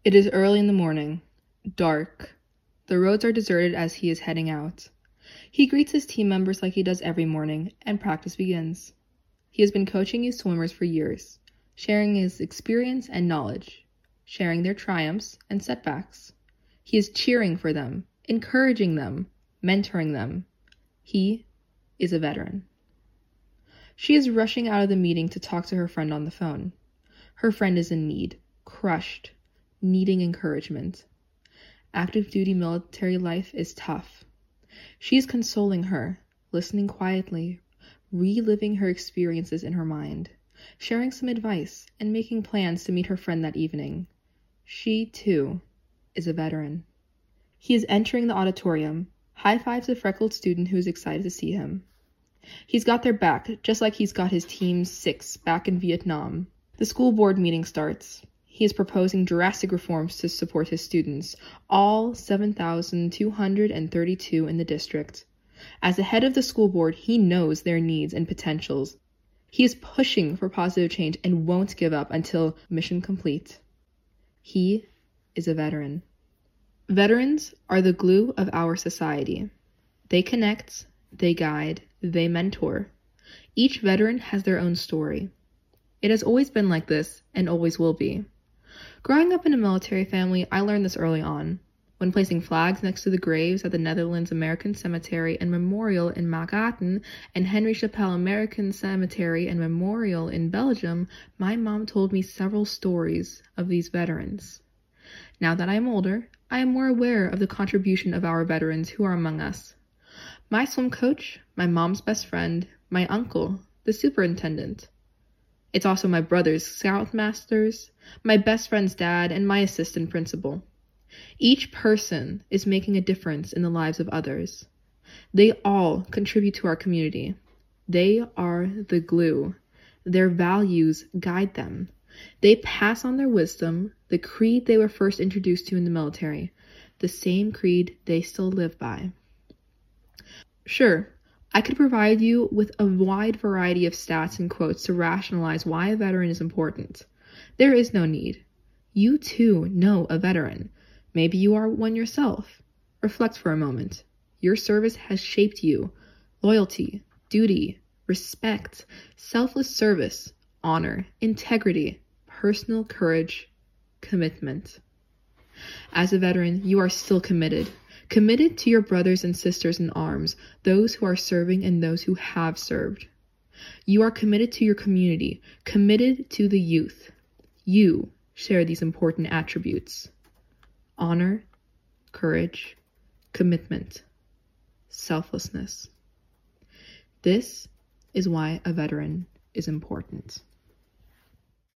It is early in the morning. Dark. The roads are deserted as he is heading out. He greets his team members like he does every morning, and practice begins. He has been coaching youth swimmers for years, sharing his experience and knowledge, sharing their triumphs and setbacks. He is cheering for them, encouraging them, mentoring them. He is a veteran. She is rushing out of the meeting to talk to her friend on the phone. Her friend is in need, crushed, needing encouragement. Active duty military life is tough. She is consoling her, listening quietly, reliving her experiences in her mind, sharing some advice, and making plans to meet her friend that evening. She, too, is a veteran. He is entering the auditorium, high-fives a freckled student who is excited to see him. He's got their back, just like he's got his Team 6 back in Vietnam. The school board meeting starts. He is proposing drastic reforms to support his students, all 7,232 in the district. As the head of the school board, he knows their needs and potentials. He is pushing for positive change and won't give up until mission complete. He is a veteran. Veterans are the glue of our society. They connect, they guide, they mentor. Each veteran has their own story. It has always been like this and always will be. Growing up in a military family, I learned this early on. When placing flags next to the graves at the Netherlands American Cemetery and Memorial in Magaten and Henry Chapelle American Cemetery and Memorial in Belgium, my mom told me several stories of these veterans. Now that I am older, I am more aware of the contribution of our veterans who are among us. My swim coach, my mom's best friend, my uncle, the superintendent. It's also my brother's scoutmasters, my best friend's dad, and my assistant principal. Each person is making a difference in the lives of others. They all contribute to our community. They are the glue. Their values guide them. They pass on their wisdom, the creed they were first introduced to in the military, the same creed they still live by. Sure, I could provide you with a wide variety of stats and quotes to rationalize why a veteran is important. There is no need. You too know a veteran. Maybe you are one yourself. Reflect for a moment. Your service has shaped you. Loyalty, duty, respect, selfless service, honor, integrity, personal courage, commitment. As a veteran, you are still committed. Committed to your brothers and sisters in arms, those who are serving and those who have served. You are committed to your community, committed to the youth. You share these important attributes: honor, courage, commitment, selflessness. This is why a veteran is important.